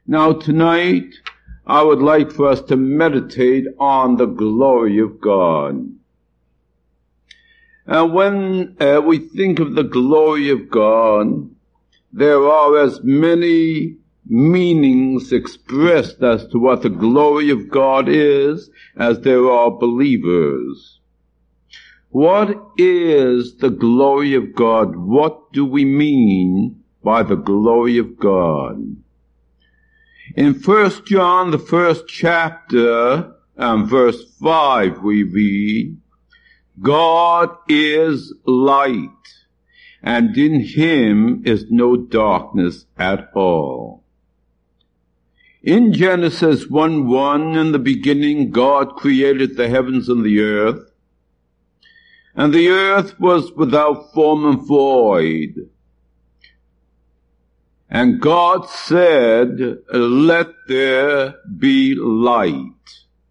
Now tonight, I would like for us to meditate on the glory of God. And when we think of the glory of God, there are as many meanings expressed as to what the glory of God is as there are believers. What is the glory of God? What do we mean by the glory of God? In 1 John, the first chapter, and verse 5, we read, God is light, and in him is no darkness at all. In Genesis 1:1, in the beginning, God created the heavens and the earth was without form and void. And God said, let there be light.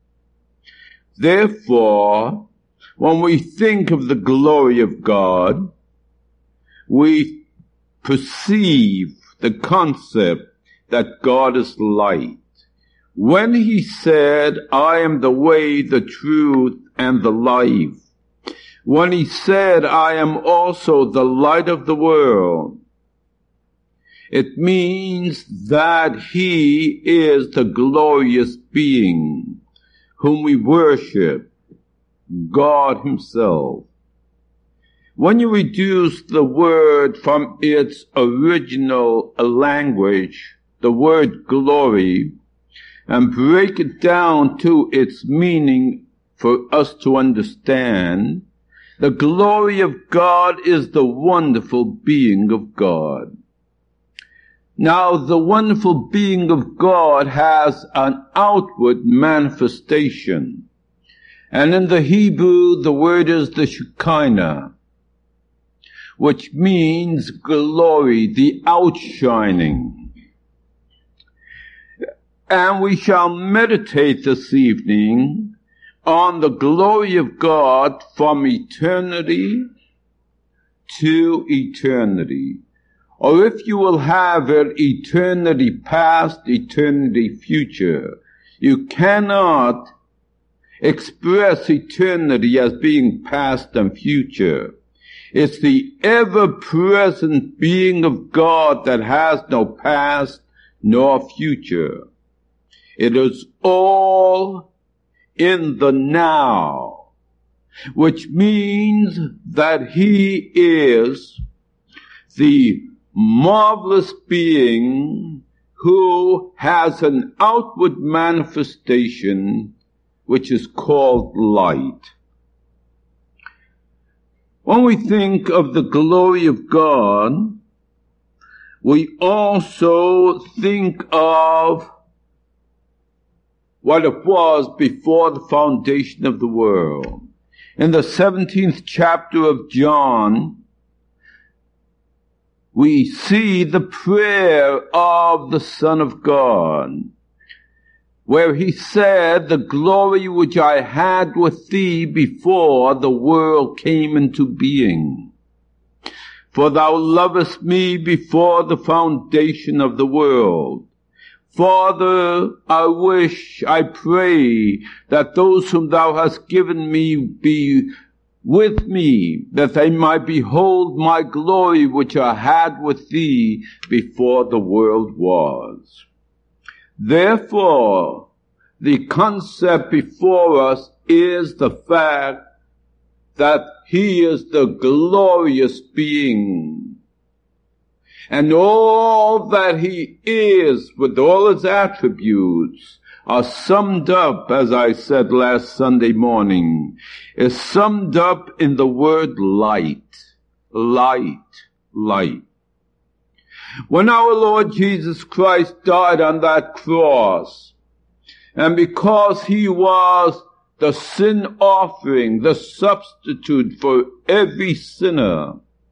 Therefore, when we think of the glory of God, we perceive the concept that God is light. When he said, I am the way, the truth, and the life. When he said, I am also the light of the world. It means that he is the glorious being whom we worship, God himself. When you reduce the word from its original language, the word glory, and break it down to its meaning for us to understand, the glory of God is the wonderful being of God. Now, the wonderful being of God has an outward manifestation. And in the Hebrew, the word is the Shekinah, which means glory, the outshining. And we shall meditate this evening on the glory of God from eternity to eternity. Or if you will have it, eternity past, eternity future. You cannot express eternity as being past and future. It's the ever-present being of God that has no past nor future. It is all in the now, which means that he is the marvelous being who has an outward manifestation which is called light. When we think of the glory of God, we also think of what it was before the foundation of the world. In the 17th chapter of John, we see the prayer of the Son of God, where he said, the glory which I had with thee before the world came into being. For thou lovest me before the foundation of the world. Father, I pray that those whom thou hast given me be with me, that they might behold my glory which I had with thee before the world was. Therefore, the concept before us is the fact that he is the glorious being. And all that he is, with all his attributes, are summed up, as I said last Sunday morning, is summed up in the word light. Light. Light. When our Lord Jesus Christ died on that cross, and because he was the sin offering, the substitute for every sinner,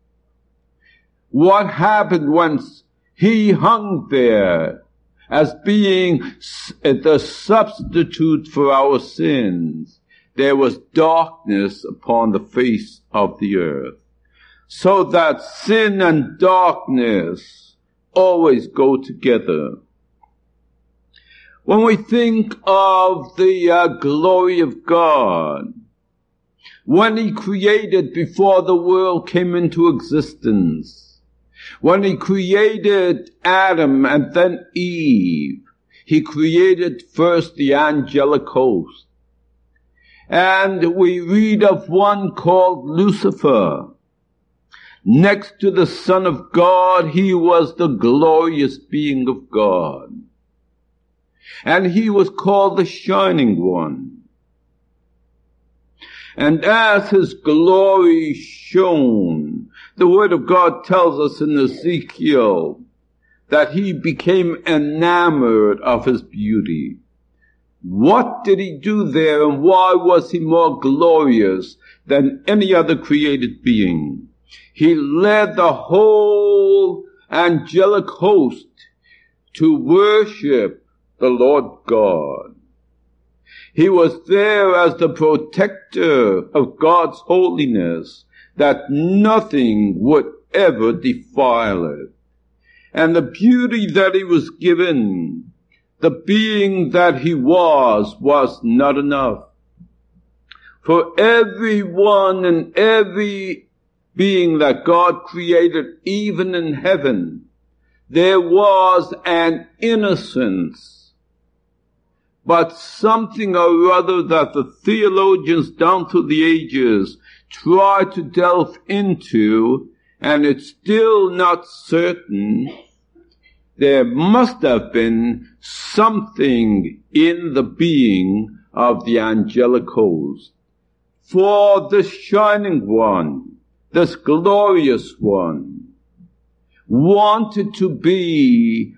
what happened when he hung there as being the substitute for our sins? There was darkness upon the face of the earth. So that sin and darkness always go together. When we think of the glory of God, when He created before the world came into existence, when He created Adam and then Eve, He created first the angelic host. And we read of one called Lucifer. Next to the Son of God, he was the glorious being of God. And he was called the Shining One. And as his glory shone, the Word of God tells us in Ezekiel that he became enamored of his beauty. What did he do there, and why was he more glorious than any other created being? He led the whole angelic host to worship the Lord God. He was there as the protector of God's holiness, that nothing would ever defile it. And the beauty that he was given, the being that he was not enough. For everyone and every being that God created, even in heaven, there was an innocence, but something or other that the theologians down through the ages try to delve into, and it's still not certain. There must have been something in the being of the angelic host. For the Shining One, this glorious one, wanted to be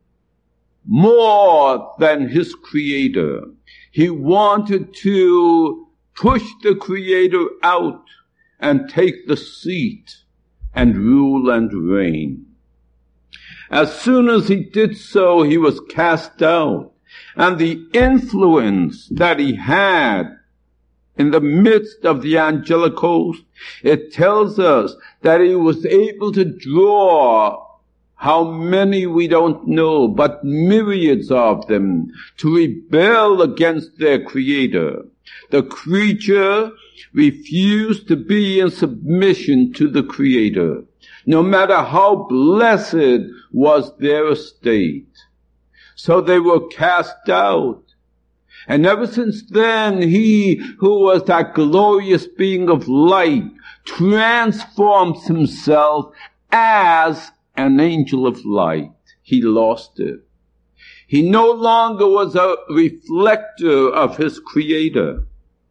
more than his Creator. He wanted to push the Creator out and take the seat and rule and reign. As soon as he did so, he was cast out. And the influence that he had in the midst of the angelic host, it tells us that he was able to draw how many we don't know, but myriads of them, to rebel against their Creator. The creature refused to be in submission to the Creator, no matter how blessed was their estate. So they were cast out. And ever since then, he who was that glorious being of light transforms himself as an angel of light. He lost it. He no longer was a reflector of his Creator.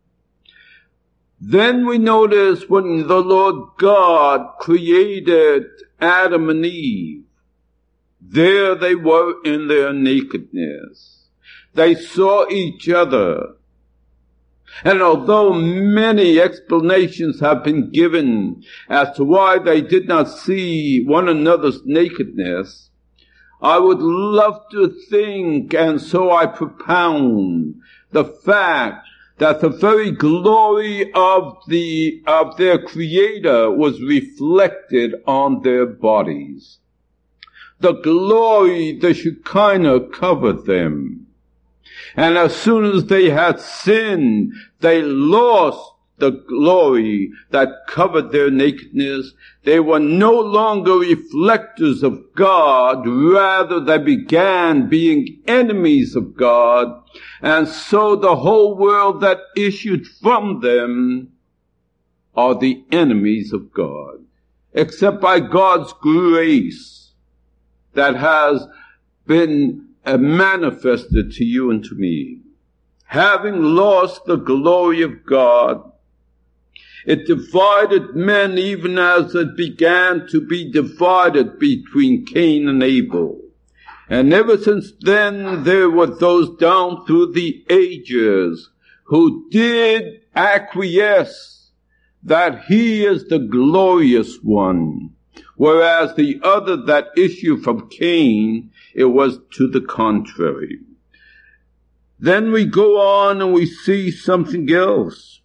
Then we notice when the Lord God created Adam and Eve, there they were in their nakedness. They saw each other. And although many explanations have been given as to why they did not see one another's nakedness, I would love to think, and so I propound, the fact that the very glory of their Creator was reflected on their bodies. The glory, the Shekinah, covered them. And as soon as they had sinned, they lost the glory that covered their nakedness. They were no longer reflectors of God. Rather, they began being enemies of God. And so the whole world that issued from them are the enemies of God. Except by God's grace that has been manifested to you and to me. Having lost the glory of God, it divided men even as it began to be divided between Cain and Abel. And ever since then, there were those down through the ages who did acquiesce that he is the glorious one, whereas the other that issued from Cain, it was to the contrary. Then we go on and we see something else.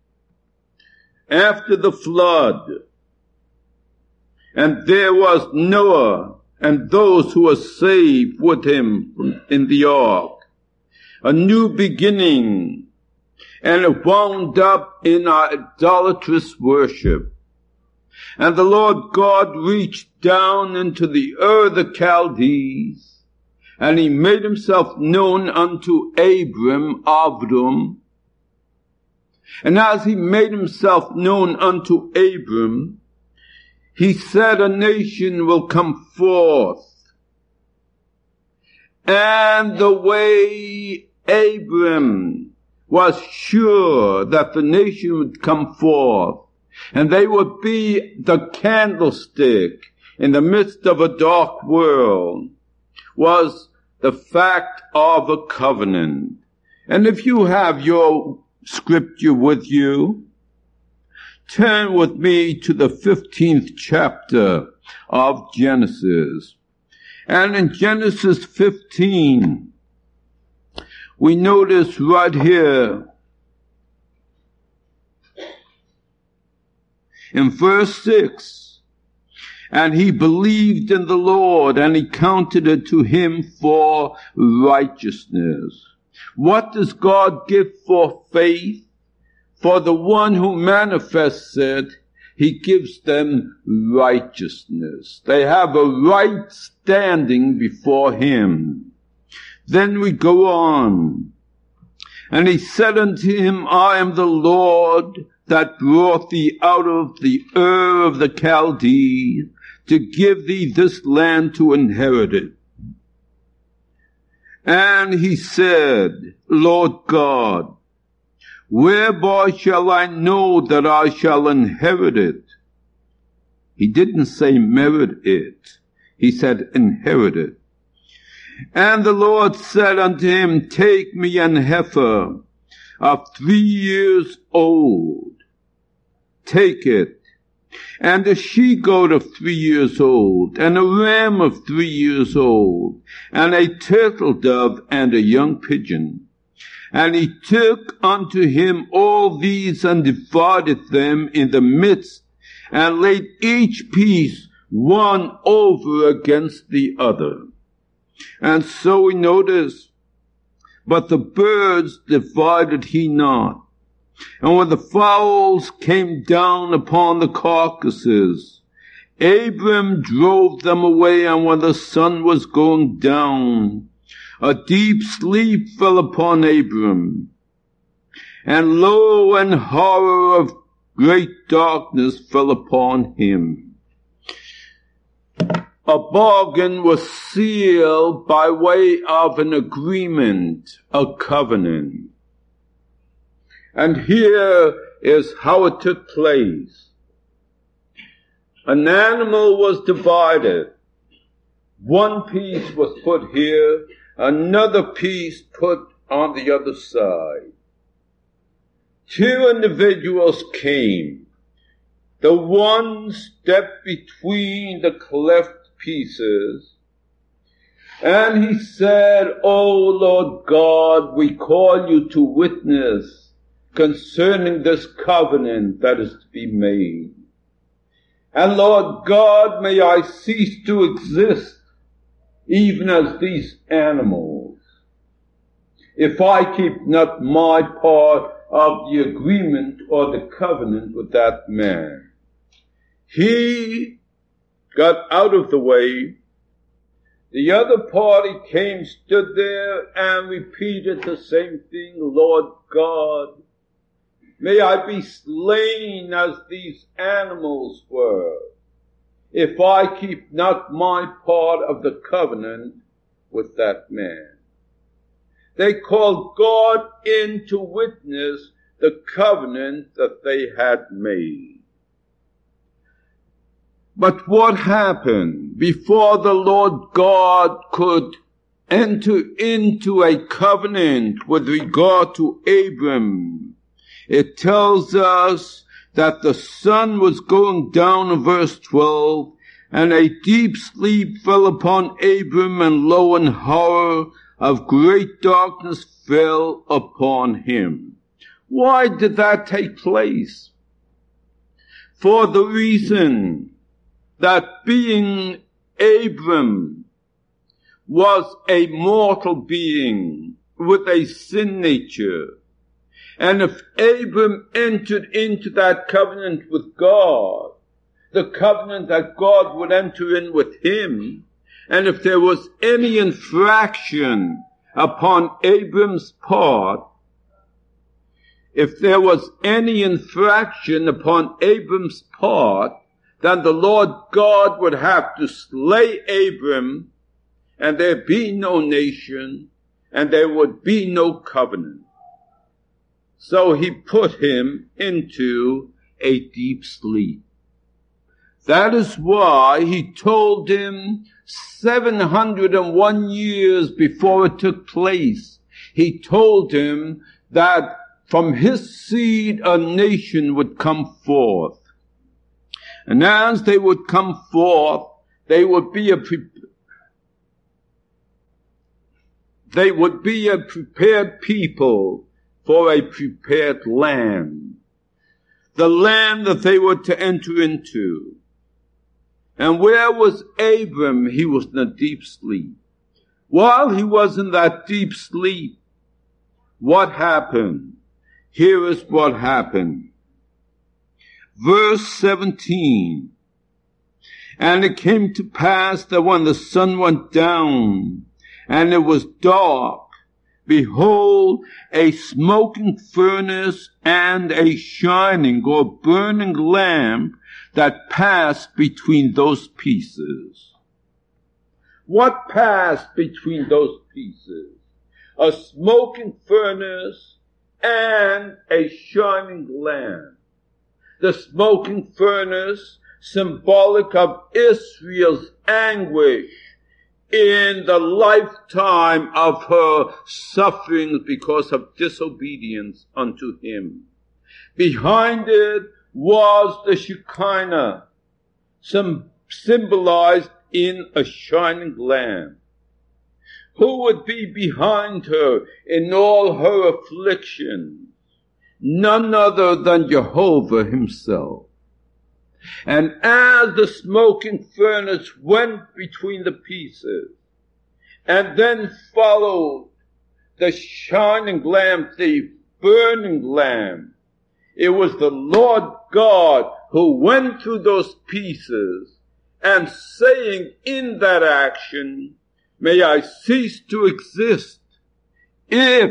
After the flood, and there was Noah and those who were saved with him in the ark. a new beginning, and it wound up in idolatrous worship. And the Lord God reached down into the Ur of the Chaldees, and he made himself known unto Avram. And as he made himself known unto Abram, he said, a nation will come forth. And the way Abram was sure that the nation would come forth, and they would be the candlestick in the midst of a dark world, was the fact of a covenant. And if you have your scripture with you, turn with me to the 15th chapter of Genesis. And in Genesis 15, we notice right here in verse 6, and he believed in the Lord, and he counted it to him for righteousness. What does God give for faith? For the one who manifests it, he gives them righteousness. They have a right standing before him. Then we go on. And he said unto him, I am the Lord that brought thee out of the Ur of the Chaldees to give thee this land to inherit it. And he said, Lord God, whereby shall I know that I shall inherit it? He didn't say merit it. He said inherit it. And the Lord said unto him, take me an heifer of 3 years old. Take it. And a she-goat of 3 years old, and a ram of 3 years old, and a turtle dove, and a young pigeon. And he took unto him all these, and divided them in the midst, and laid each piece one over against the other. And so we notice, but the birds divided he not. And when the fowls came down upon the carcasses, Abram drove them away, and when the sun was going down, a deep sleep fell upon Abram. And lo, an horror of great darkness fell upon him. A bargain was sealed by way of an agreement, a covenant. And here is how it took place. An animal was divided. One piece was put here, another piece put on the other side. 2 individuals came. The one stepped between the cleft pieces, and he said, O Lord God, we call you to witness concerning this covenant that is to be made. And Lord God, may I cease to exist even as these animals, if I keep not my part of the agreement or the covenant with that man. He got out of the way. The other party came, stood there, and repeated the same thing. Lord God, may I be slain as these animals were, if I keep not my part of the covenant with that man. They called God in to witness the covenant that they had made. But what happened before the Lord God could enter into a covenant with regard to Abram? It tells us that the sun was going down in verse 12, and a deep sleep fell upon Abram, and lo, an horror of great darkness fell upon him. Why did that take place? For the reason that being Abram was a mortal being, with a sin nature. And if Abram entered into that covenant with God, the covenant that God would enter in with him, and if there was any infraction upon Abram's part, then the Lord God would have to slay Abram, and there be no nation, and there would be no covenant. So he put him into a deep sleep. That is why he told him 701 years before it took place, he told him that from his seed a nation would come forth. And as they would come forth, they would be a prepared people for a prepared land. The land that they were to enter into. And where was Abram? He was in a deep sleep. While he was in that deep sleep, what happened? Here is what happened. Verse 17. And it came to pass that when the sun went down, and it was dark, behold, a smoking furnace and a shining or burning lamp that passed between those pieces. What passed between those pieces? A smoking furnace and a shining lamp. The smoking furnace, symbolic of Israel's anguish in the lifetime of her sufferings because of disobedience unto him. Behind it was the Shekinah, symbolized in a shining lamp. Who would be behind her in all her afflictions? None other than Jehovah himself. And as the smoking furnace went between the pieces, and then followed the shining lamp, the burning lamp, it was the Lord God who went through those pieces and saying in that action, may I cease to exist if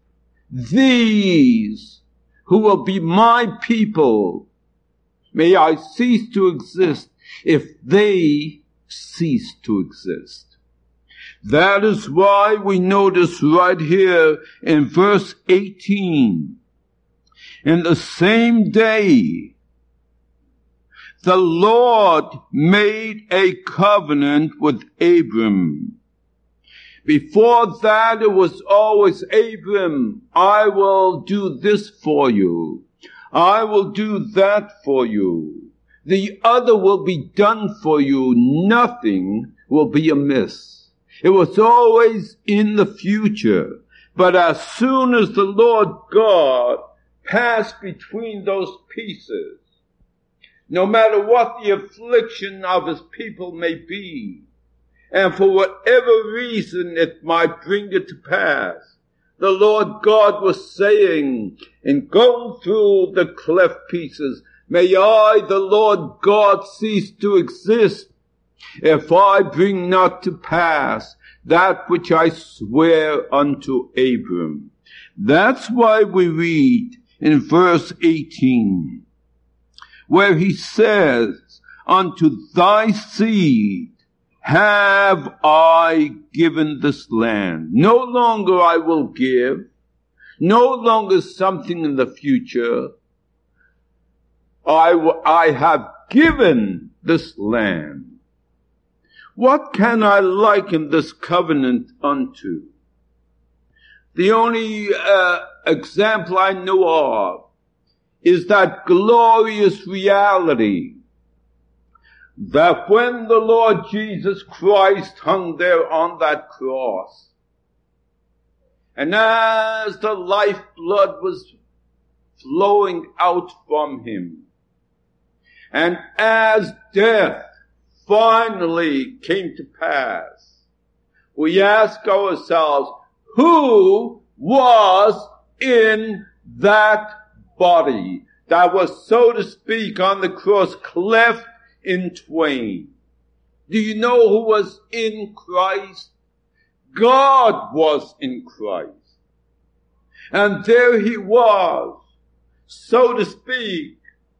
these who will be my people, may I cease to exist if they cease to exist. That is why we notice right here in verse 18, in the same day, the Lord made a covenant with Abram. Before that, it was always, Abram, I will do this for you. I will do that for you. The other will be done for you. Nothing will be amiss. It was always in the future. But as soon as the Lord God passed between those pieces, no matter what the affliction of his people may be, and for whatever reason it might bring it to pass, the Lord God was saying, in going through the cleft pieces, may I, the Lord God, cease to exist if I bring not to pass that which I swear unto Abram. That's why we read in verse 18, where he says, unto thy seed have I given this land. No longer I will give, no longer something in the future. I have given this land. What can I liken this covenant unto? The only example I know of is that glorious reality that when the Lord Jesus Christ hung there on that cross, and as the lifeblood was flowing out from him, and as death finally came to pass, we ask ourselves, who was in that body that was, so to speak, on the cross, cleft in twain. Do you know who was in Christ? God was in Christ. And there he was, so to speak,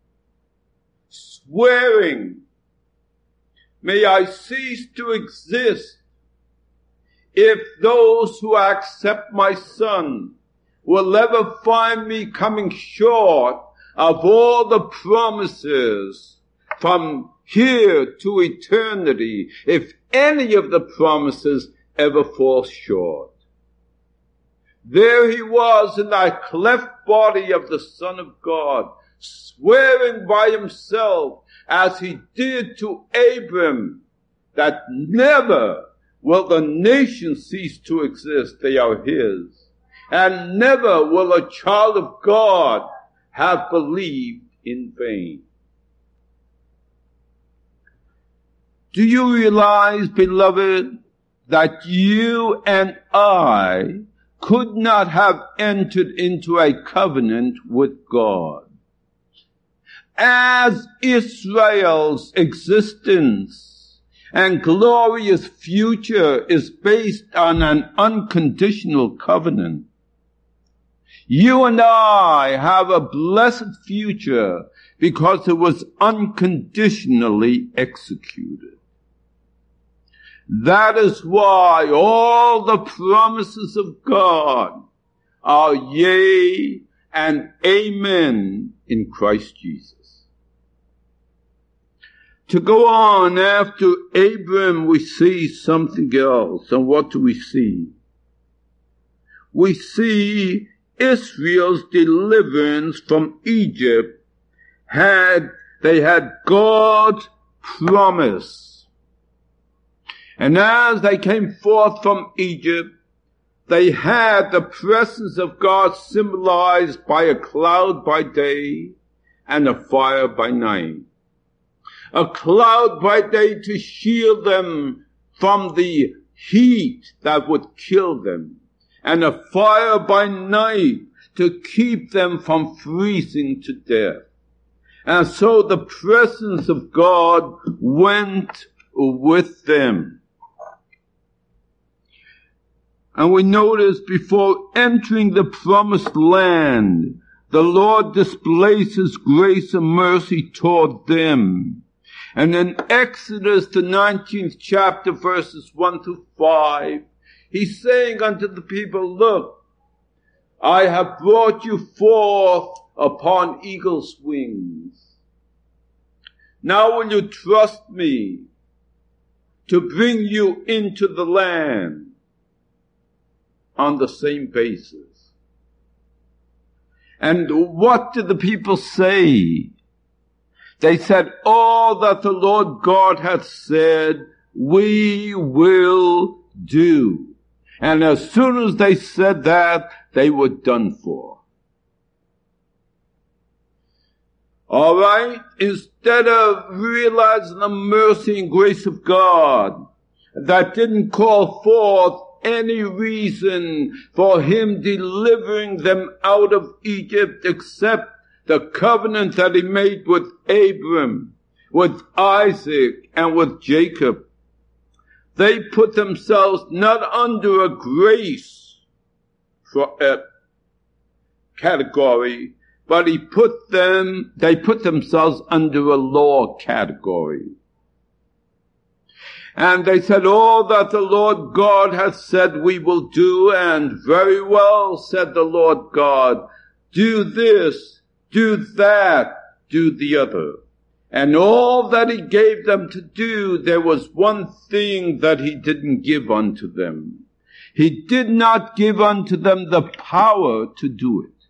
swearing, may I cease to exist if those who accept my Son will ever find me coming short of all the promises from here to eternity, if any of the promises ever fall short. There he was in that cleft body of the Son of God, swearing by himself, as he did to Abram, that never will the nation cease to exist, they are his, and never will a child of God have believed in vain. Do you realize, beloved, that you and I could not have entered into a covenant with God? As Israel's existence and glorious future is based on an unconditional covenant, you and I have a blessed future because it was unconditionally executed. That is why all the promises of God are yea and amen in Christ Jesus. To go on, after Abram, we see something else. And what do we see? We see Israel's deliverance from Egypt. They had God's promise. And as they came forth from Egypt, they had the presence of God symbolized by a cloud by day and a fire by night. A cloud by day to shield them from the heat that would kill them, and a fire by night to keep them from freezing to death. And so the presence of God went with them. And we notice before entering the promised land, the Lord displays his grace and mercy toward them. And in Exodus, the 19th chapter, verses 1 to 5, he's saying unto the people, look, I have brought you forth upon eagle's wings. Now will you trust me to bring you into the land on the same basis? And what did the people say? They said, all that the Lord God hath said, we will do. And as soon as they said that, they were done for. All right? Instead of realizing the mercy and grace of God, that didn't call forth any reason for him delivering them out of Egypt except the covenant that he made with Abram, with Isaac, and with Jacob. They put themselves not under a grace category, but they put themselves under a law category. And they said, all that the Lord God hath said we will do, and very well, said the Lord God, do this, do that, do the other. And all that he gave them to do, there was one thing that he didn't give unto them. He did not give unto them the power to do it.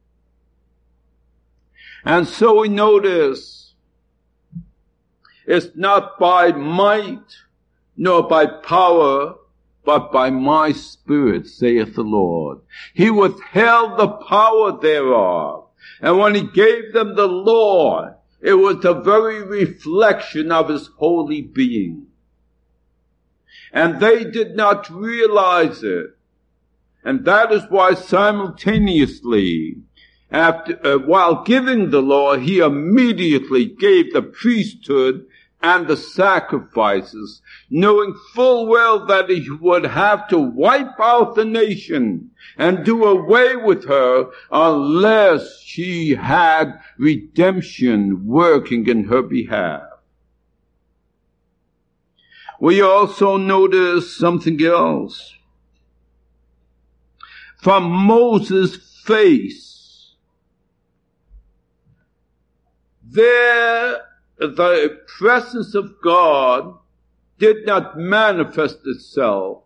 And so we notice, it's not by might, nor by power, but by my Spirit, saith the Lord. He withheld the power thereof. And when he gave them the law, it was the very reflection of his holy being. And they did not realize it. And that is why simultaneously, while giving the law, he immediately gave the priesthood and the sacrifices, knowing full well that he would have to wipe out the nation and do away with her unless she had redemption working in her behalf. We also notice something else. From Moses' face, there the presence of God did not manifest itself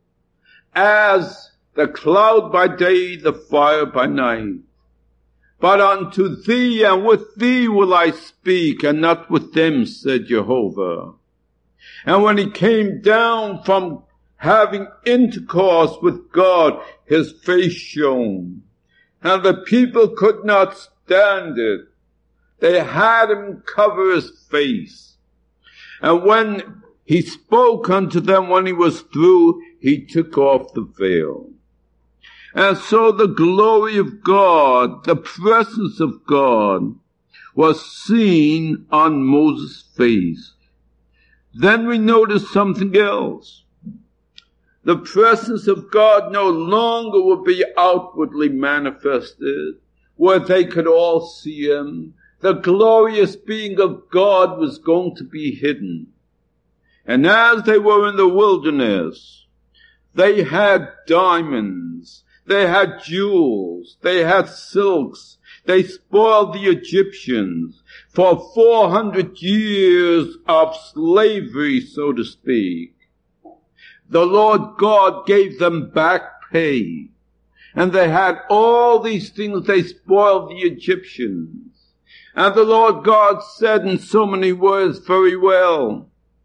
as the cloud by day, the fire by night. But unto thee and with thee will I speak, and not with them, said Jehovah. And when he came down from having intercourse with God, his face shone, and the people could not stand it. They had him cover his face. And when he spoke unto them, when he was through, he took off the veil. And so the glory of God, the presence of God, was seen on Moses' face. Then we notice something else. The presence of God no longer will be outwardly manifested, where they could all see him. The glorious being of God was going to be hidden. And as they were in the wilderness, they had diamonds, they had jewels, they had silks, they spoiled the Egyptians for 400 years of slavery, so to speak. The Lord God gave them back pay, and they had all these things. They spoiled the Egyptians. And the Lord God said in so many words, very well,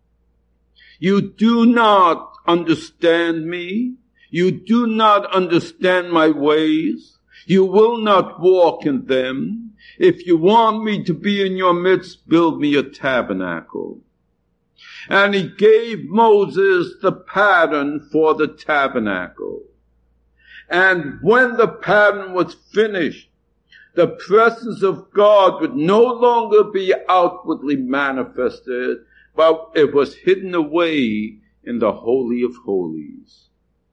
you do not understand me. You do not understand my ways. You will not walk in them. If you want me to be in your midst, build me a tabernacle. And he gave Moses the pattern for the tabernacle. And when the pattern was finished, the presence of God would no longer be outwardly manifested, but it was hidden away in the Holy of Holies.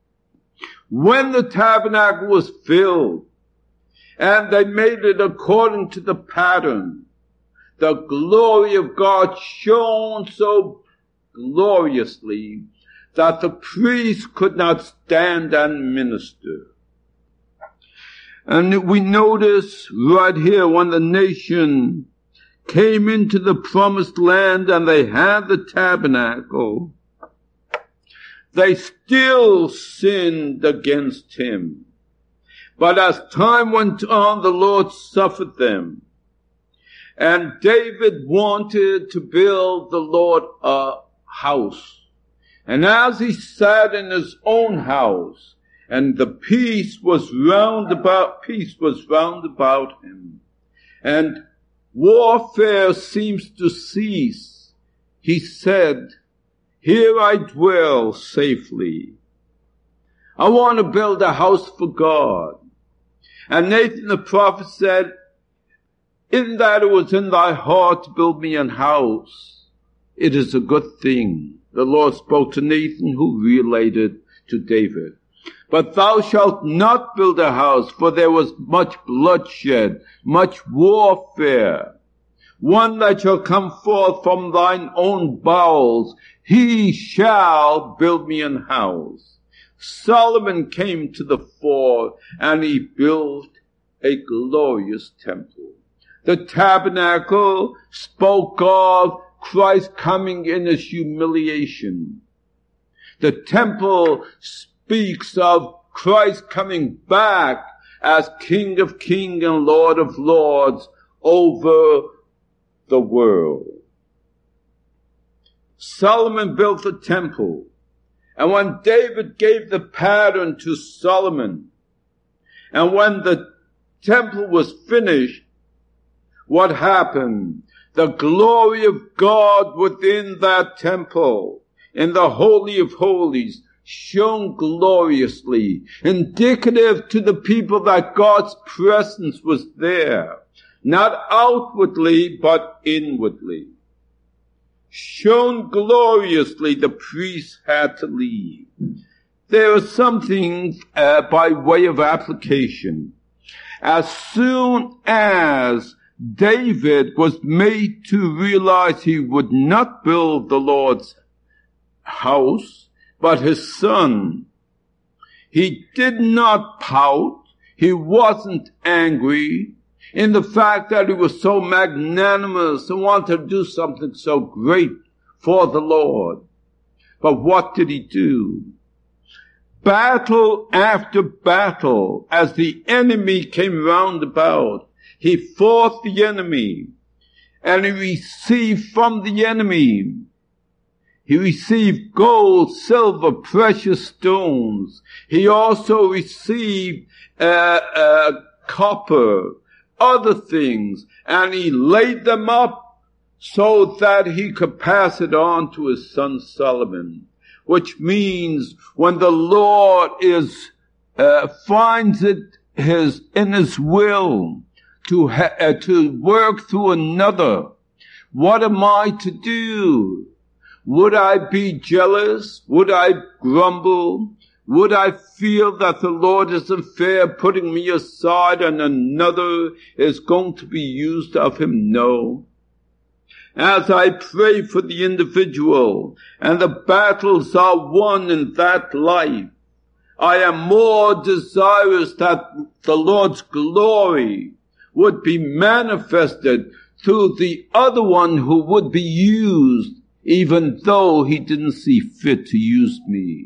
When the tabernacle was filled, and they made it according to the pattern, the glory of God shone so gloriously that the priest could not stand and minister. And we notice right here, when the nation came into the promised land and they had the tabernacle, they still sinned against him. But as time went on, the Lord suffered them. And David wanted to build the Lord a house. And as he sat in his own house, and the peace was round about him, and warfare seems to cease, he said, here I dwell safely. I want to build a house for God. And Nathan the prophet said, in that it was in thy heart to build me an house, it is a good thing. The Lord spoke to Nathan, who relayed it to David. But thou shalt not build a house, for there was much bloodshed, much warfare. One that shall come forth from thine own bowels, he shall build me an house. Solomon came to the fore, and he built a glorious temple. The tabernacle spoke of Christ coming in his humiliation. The temple speaks of Christ coming back as King of Kings and Lord of Lords over the world. Solomon built the temple, and when David gave the pattern to Solomon, and when the temple was finished, what happened? The glory of God within that temple, in the Holy of Holies, shone gloriously, indicative to the people that God's presence was there, not outwardly, but inwardly. Shone gloriously, the priest had to leave. There are some things by way of application. As soon as David was made to realize he would not build the Lord's house, but his son, he did not pout. He wasn't angry in the fact that he was so magnanimous and wanted to do something so great for the Lord. But what did he do? Battle after battle, as the enemy came round about, he fought the enemy, and he received from the enemy. He received gold, silver, precious stones. He also received copper, other things, and he laid them up so that he could pass it on to his son Solomon. Which means when the Lord finds it in his will to work through another, what am I to do? Would I be jealous? Would I grumble? Would I feel that the Lord isn't fair, putting me aside and another is going to be used of him? No. As I pray for the individual and the battles are won in that life, I am more desirous that the Lord's glory would be manifested through the other one who would be used, even though he didn't see fit to use me.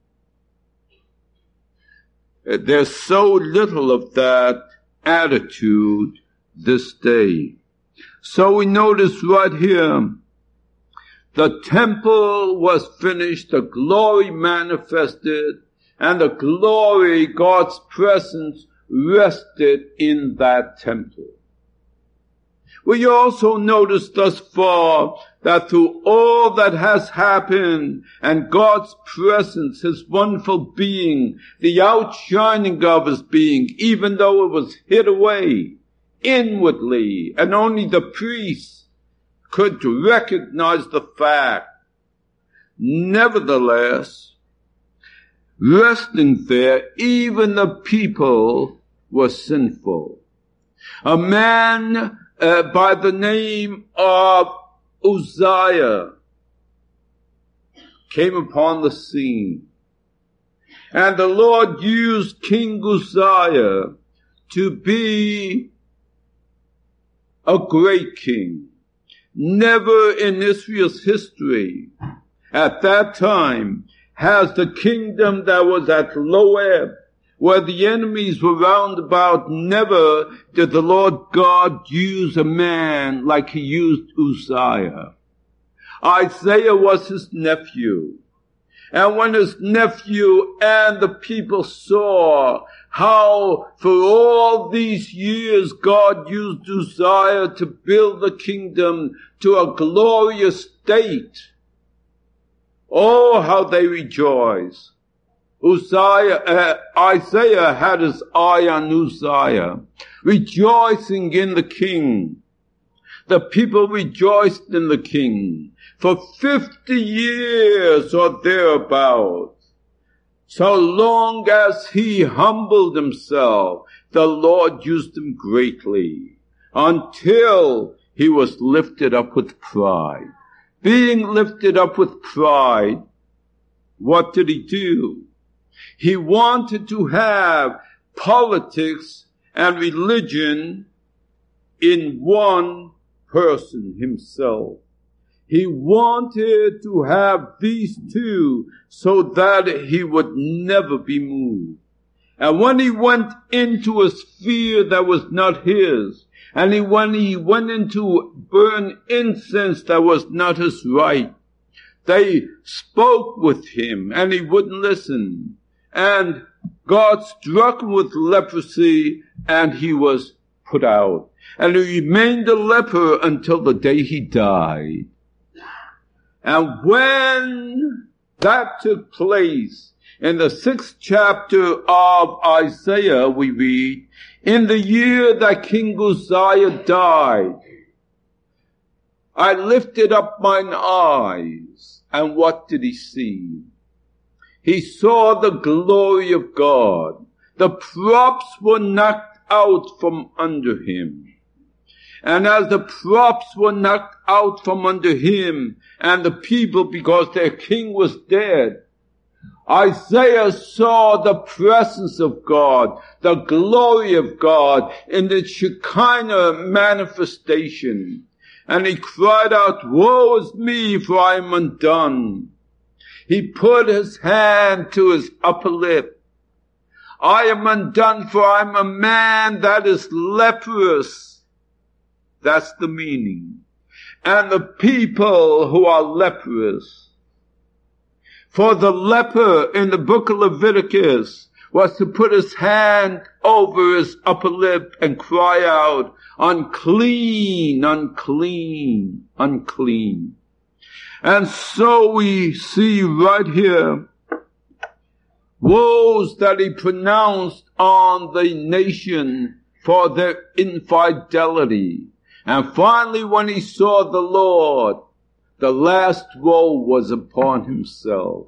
There's so little of that attitude this day. So we notice right here, the temple was finished, the glory manifested, and the glory, God's presence, rested in that temple. We also notice thus far that through all that has happened and God's presence, his wonderful being, the outshining of his being, even though it was hid away inwardly, and only the priests could recognize the fact. Nevertheless, resting there, even the people were sinful. A man by the name of Uzziah came upon the scene, and the Lord used King Uzziah to be a great king. Never in Israel's history at that time has the kingdom that was at low ebb, where the enemies were round about, never did the Lord God use a man like he used Uzziah. Isaiah was his nephew. And when his nephew and the people saw how for all these years God used Uzziah to build the kingdom to a glorious state, oh, how they rejoiced. Isaiah had his eye on Uzziah, rejoicing in the king. The people rejoiced in the king for 50 years or thereabouts. So long as he humbled himself, the Lord used him greatly, until he was lifted up with pride. Being lifted up with pride, what did he do? He wanted to have politics and religion in one person, himself. He wanted to have these two so that he would never be moved. And when he went into a sphere that was not his, and when he went into burn incense that was not his right, they spoke with him and he wouldn't listen. And God struck him with leprosy and he was put out. And he remained a leper until the day he died. And when That took place in the 6th chapter of Isaiah. We read, in the year that King Uzziah died, I lifted up mine eyes, and what did he see? He saw the glory of God. The props were knocked out from under him. And as the props were knocked out from under him and the people, because their king was dead, Isaiah saw the presence of God, the glory of God in the Shekinah manifestation. And he cried out, woe is me, for I am undone. He put his hand to his upper lip. I am undone, for I am a man that is leprous. That's the meaning. And the people who are leprous. For the leper in the book of Leviticus was to put his hand over his upper lip and cry out, unclean, unclean, unclean. And so we see right here woes that he pronounced on the nation for their infidelity. And finally, when he saw the Lord, the last woe was upon himself.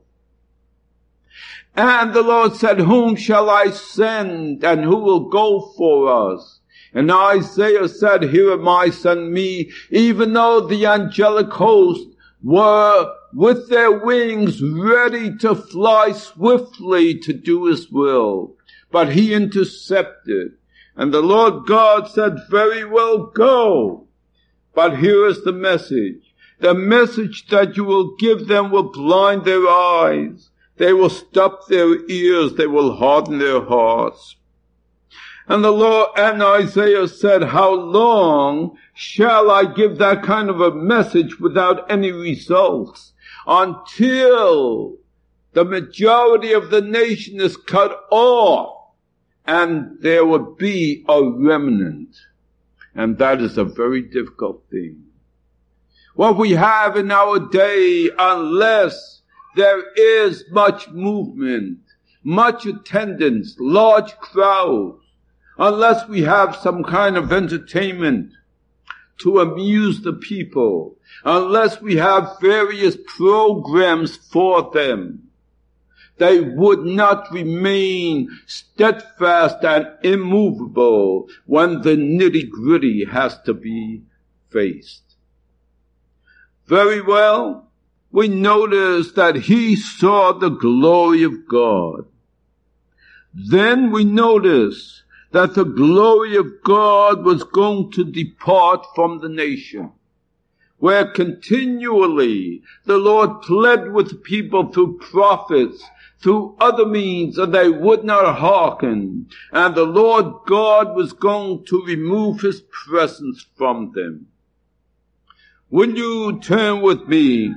And the Lord said, whom shall I send, and who will go for us? And Isaiah said, here am I, send me, even though the angelic host were with their wings ready to fly swiftly to do his will. But he intercepted. And the Lord God said, very well, go. But here is the message. The message that you will give them will blind their eyes. They will stop their ears. They will harden their hearts. And the Lord and Isaiah said, how long shall I give that kind of a message without any results? Until the majority of the nation is cut off and there would be a remnant. And that is a very difficult thing. What we have in our day, unless there is much movement, much attendance, large crowds, unless we have some kind of entertainment to amuse the people, unless we have various programs for them, they would not remain steadfast and immovable when the nitty-gritty has to be faced. Very well, we notice that he saw the glory of God. Then we notice that the glory of God was going to depart from the nation, where continually the Lord pled with people through prophets, through other means, and they would not hearken. And the Lord God was going to remove his presence from them. Will you turn with me?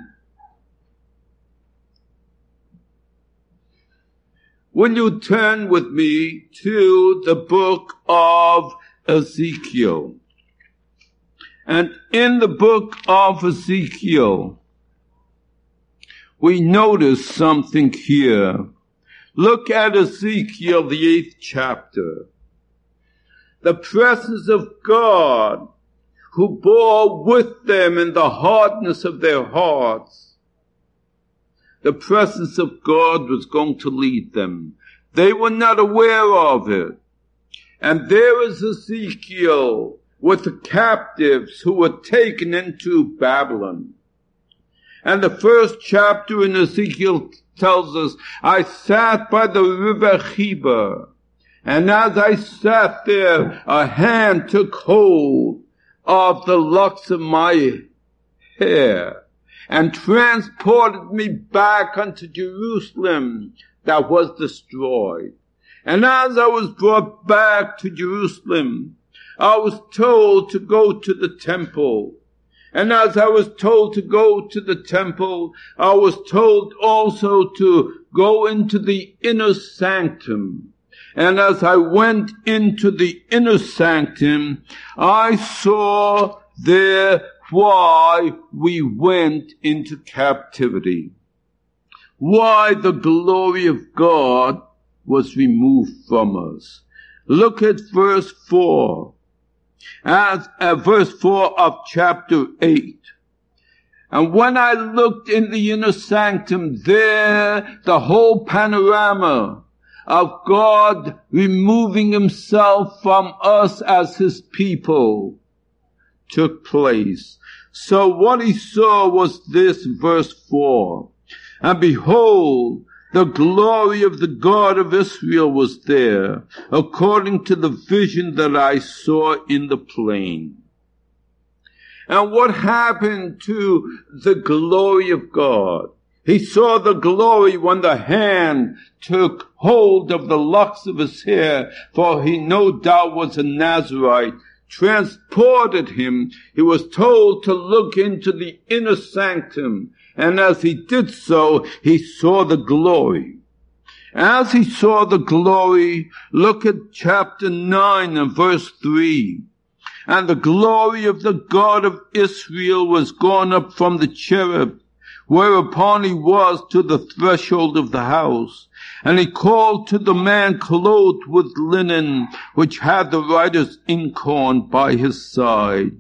Will you turn with me to the book of Ezekiel? And in the book of Ezekiel, we notice something here. Look at Ezekiel, the 8th chapter. The presence of God, who bore with them in the hardness of their hearts. The presence of God was going to lead them. They were not aware of it. And there is Ezekiel with the captives who were taken into Babylon. And the first chapter in Ezekiel tells us, I sat by the river Chebar, and as I sat there, a hand took hold of the locks of my hair, and transported me back unto Jerusalem that was destroyed. And as I was brought back to Jerusalem, I was told to go to the temple. And as I was told to go to the temple, I was told also to go into the inner sanctum. And as I went into the inner sanctum, I saw there why we went into captivity. why the glory of God was removed from us. Look at verse 4. Verse 4 of chapter 8. And when I looked in the inner sanctum, there the whole panorama of God removing himself from us as his people took place. So what he saw was this, verse 4. And behold, the glory of the God of Israel was there, according to the vision that I saw in the plain. And what happened to the glory of God? He saw the glory when the hand took hold of the locks of his hair, for he no doubt was a Nazirite, transported him. He was told to look into the inner sanctum, and as he did so, he saw the glory. As he saw the glory, look at chapter 9 and verse 3. And the glory of the God of Israel was gone up from the cherub, whereupon he was to the threshold of the house. And he called to the man clothed with linen, which had the writer's inkhorn by his side.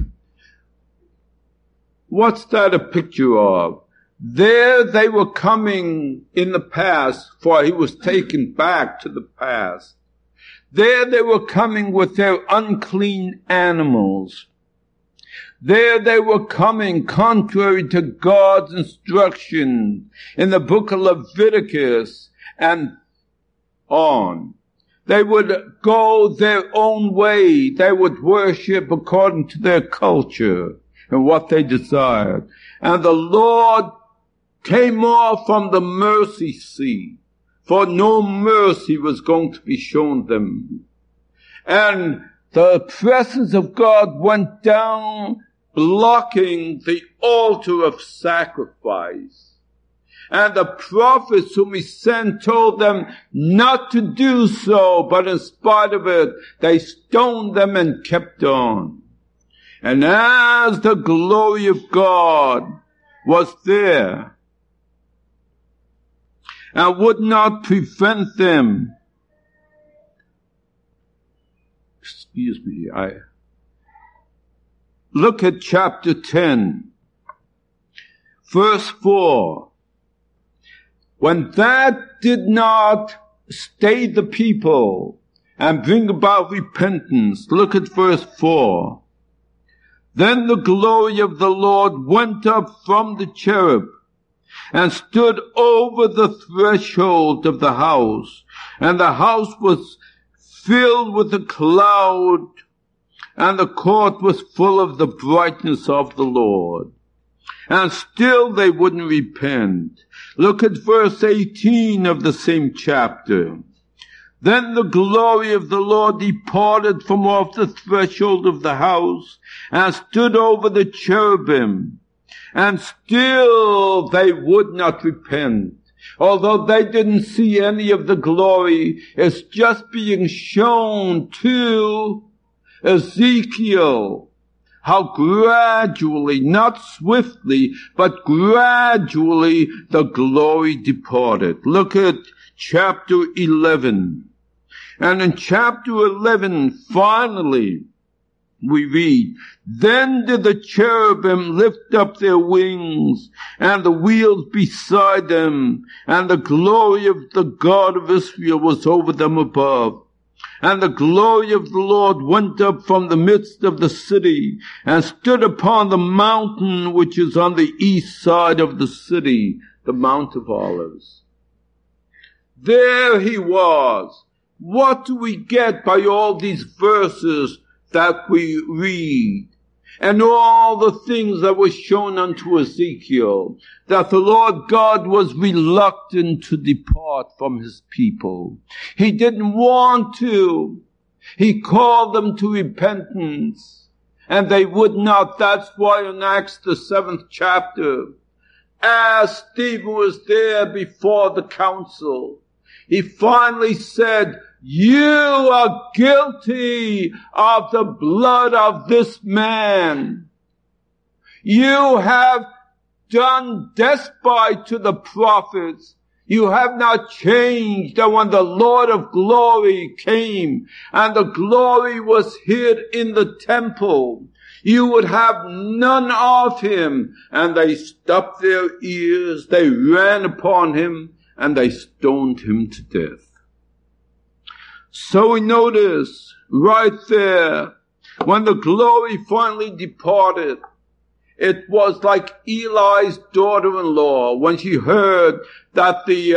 What's that a picture of? There they were coming in the past, for he was taken back to the past. There they were coming with their unclean animals. There they were coming contrary to God's instruction in the book of Leviticus and on. They would go their own way. They would worship according to their culture and what they desired. And the Lord came off from the mercy seat, for no mercy was going to be shown them. And the presence of God went down, blocking the altar of sacrifice. And the prophets whom he sent told them not to do so, but in spite of it, they stoned them and kept on. And as the glory of God was there, and would not prevent them, look at chapter 10, verse 4. When that did not stay the people and bring about repentance, look at verse 4. Then the glory of the Lord went up from the cherub and stood over the threshold of the house, and the house was filled with a cloud, and the court was full of the brightness of the Lord. And still they wouldn't repent. Look at verse 18 of the same chapter. Then the glory of the Lord departed from off the threshold of the house and stood over the cherubim. And still they would not repent. Although they didn't see any of the glory, it's just being shown to Ezekiel how gradually, not swiftly, but gradually the glory departed. Look at chapter 11. And in chapter 11, finally, we read, Then did the cherubim lift up their wings, and the wheels beside them, and the glory of the God of Israel was over them above. And the glory of the Lord went up from the midst of the city, and stood upon the mountain which is on the east side of the city, the Mount of Olives. There he was. What do we get by all these verses that we read? And all the things that were shown unto Ezekiel, that the Lord God was reluctant to depart from his people. He didn't want to. He called them to repentance, and they would not. That's why in Acts the 7th chapter, as Stephen was there before the council, he finally said, You are guilty of the blood of this man. You have done despite to the prophets. You have not changed. And when the Lord of glory came and the glory was hid in the temple, you would have none of him. And they stopped their ears, they ran upon him, and they stoned him to death. So we notice right there, when the glory finally departed, it was like Eli's daughter-in-law when she heard that the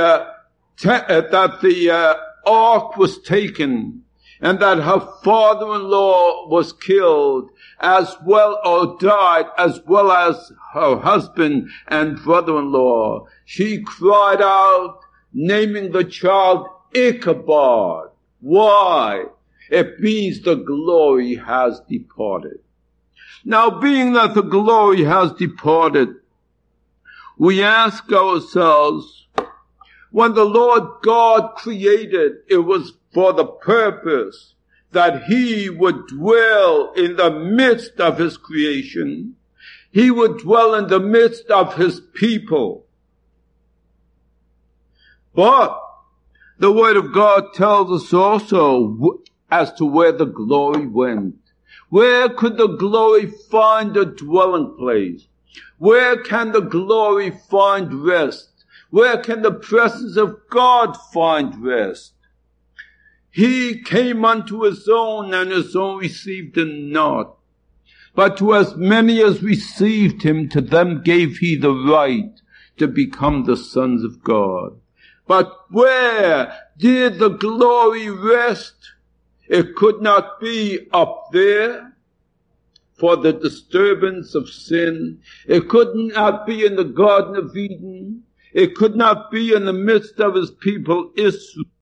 ark was taken and that her father-in-law was killed as well, or died, as well as her husband and brother-in-law. She cried out, naming the child Ichabod. Why? It means the glory has departed. Now, being that the glory has departed, we ask ourselves, when the Lord God created, it was for the purpose that he would dwell in the midst of his creation. He would dwell in the midst of his people. But the Word of God tells us also as to where the glory went. Where could the glory find a dwelling place? Where can the glory find rest? Where can the presence of God find rest? He came unto his own, and his own received him not. But to as many as received him, to them gave he the right to become the sons of God. But where did the glory rest? It could not be up there for the disturbance of sin. It could not be in the Garden of Eden. It could not be in the midst of his people Israel.